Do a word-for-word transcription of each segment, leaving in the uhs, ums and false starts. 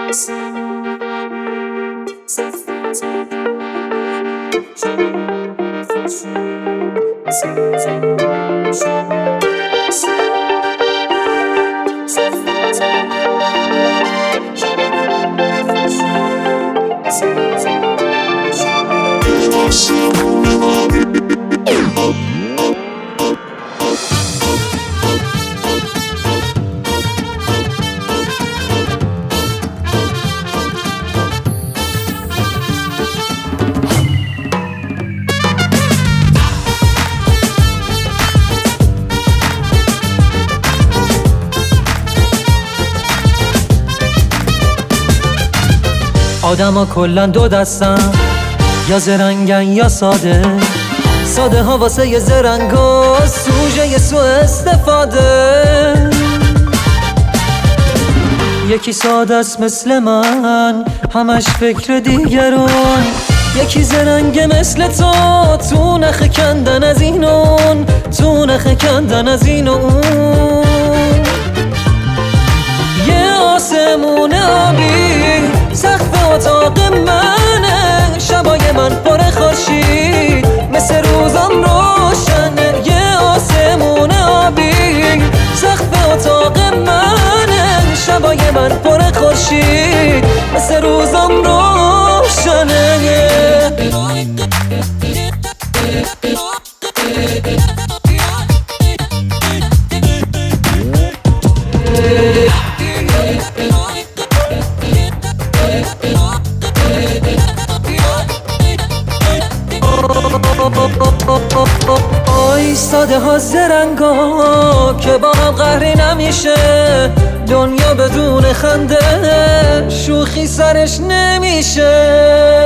آدما کلن دو دستن، یا زرنگن یا ساده. ساده ها واسه یه زرنگا سوژه یه سو استفاده. یکی ساده است مثل من، همش فکر دیگران. یکی زرنگه مثل تو، تو نخ کندن از این اون، تو نخ کندن از این اون. یه آسمون آبی سقف اتاق منه، شبای من پر خورشید مثل روزم روشنه. یه آسمون آبی سقف اتاق منه، شبای من پر خورشید مثل روزم روشنه. آی ساده ها زرنگا که با هم قهری نمیشه. دنیا بدون خنده شوخی سرش نمیشه.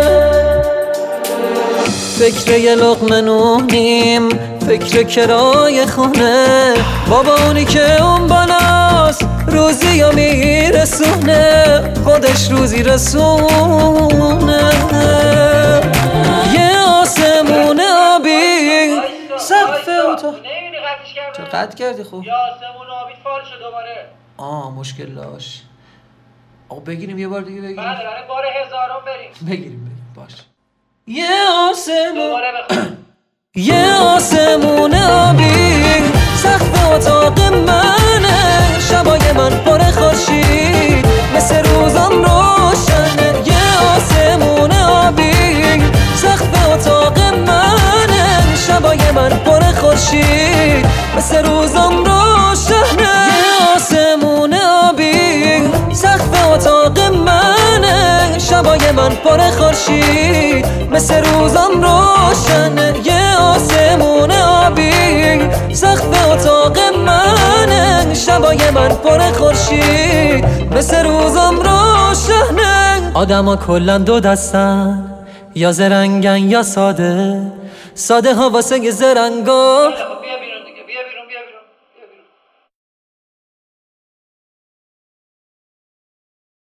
فکر یه لقمه نونیم، فکر کرای خونه. بابا اونی که اون بالاست روزی یا میرسونه، خودش روزی رسونه. یه آسمون آبی سقف اتاق. چه قطع کردی؟ خوب یه آسمون آبی فال شد دوباره. آه مشکل داشت. آقا بگیریم یه بار دیگه بگیریم. بله بله بار هزارم بریم. بگیریم بگیریم باش. یه آسمون دوباره بخون. یه آسمون آبی سقف اتاق منه، شبای من پر خورشید مثل روزم روشنه. یه آسمون آبی سقف اتاق منه، شبای من پر خورشید مثل روزم روشنه. یه آسمون آبی سقف اتاق منه، شبای من پر خورشید مثل روزم روشنه. یه آسمون آبی سقف اتاق منه، شبای من پر خورشید مثل روزم روشنه. آدما کلن دو دستن، یا زرنگن یا ساده. ساده ها واسه یه زرنگا